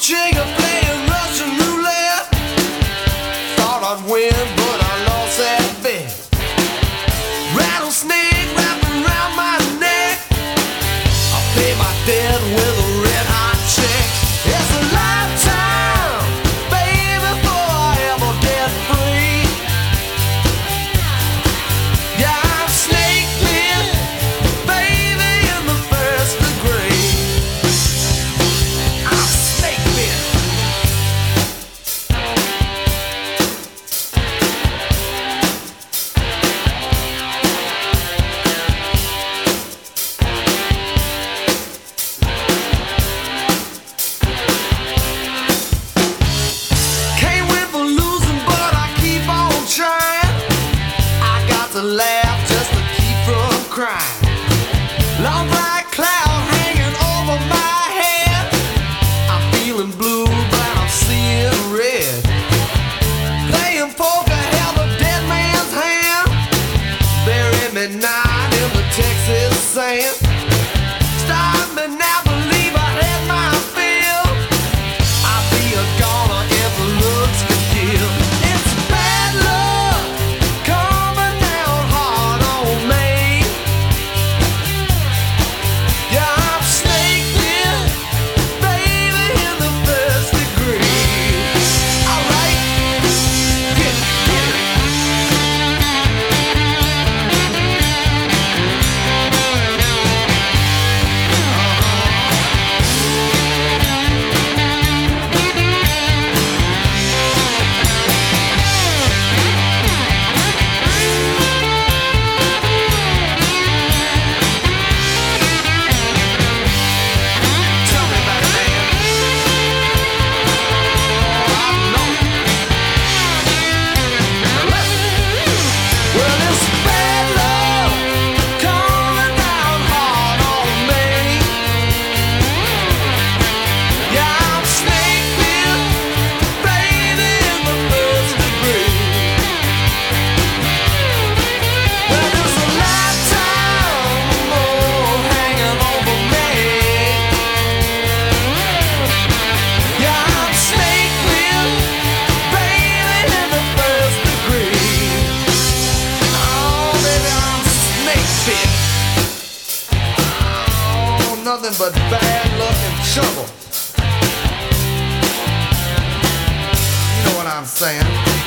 trigger playing Russian roulette. Thought I'd win, but I lost that bet. Rattlesnake wrapping around my neck. I pay my debt with a red hot check. It's a lifetime, baby, before I ever get free. Yeah, I'm snake bit, baby, in the first degree. I'm snake bit. Can't win for losing, but I keep on trying. I got to laugh just to keep from crying. Long black cloud hanging over my head. I'm feeling blue, but I'm seeing red. Playing poker held a dead man's hand. Bury me now in the Texas sand. Stop me now, believe I had my fill. I'll be a goner if looks could kill. It's bad luck coming down hard on me. Yeah, I'm snake bit, baby, in the first degree. Alright, get it. Tell me about it, man. Oh, I know it. Now listen. Well, it's bad luck coming down hard on me. Yeah, I'm snake bit, baby, in the first degree. Well, there's a lifetime hanging over me. Yeah, I'm snake bit, baby, in the first degree. Oh, baby, I'm snake bit. Oh, nothing but bad luck and trouble. You know what I'm saying?